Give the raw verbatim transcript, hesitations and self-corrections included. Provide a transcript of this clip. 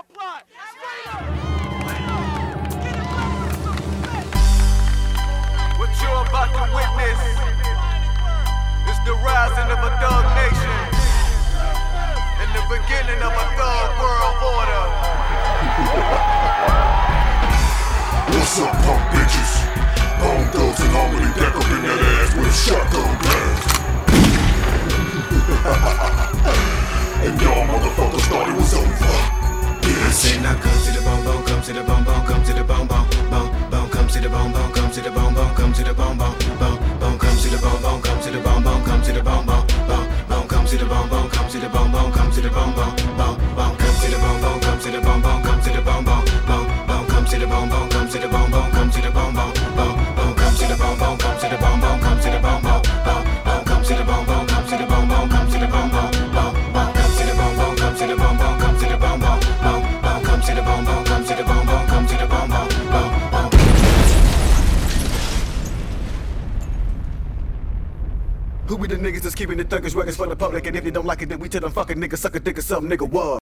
plot. What you're about to witness is the rising of a thug nation and the beginning of a thug world order. What's up, punk bitches? Bone Thugs and Harmony back up in that ass with a shotgun blast. And y'all motherfuckers thought it was over. Bitch. Say now come to the bone bone, come to the bone bone, come to the bone bone, bone bone, come to the bone bone, come to the bone bone, come to the bone bone, bone bone, come to the bone bone, come to the bone bone, come to the bone bone, bone bone, come to the bone bone, come to the bone bone, come to the bone bone, bone bone, come to the bone bone, come to the bone bone, come to the bone bone, bone bone, come to the bone bone, come to the bone bone, come to the bone bone, bone bone, come to the bone bone, come to the bone bone, come to the bone bone, bone bone, come to the bone bone, come to the bone bone, come to the bone bone, bone bone, come to the bone bone, come to the bone bone, come to the bone bone, bone bone, come to the bone bone, come to the bone bone, come to the bone bone, bone bone. Who be the niggas that's keeping the thuggish records for the public? And if they don't like it, then we tell them fucking niggas suck a dick or something, nigga, what?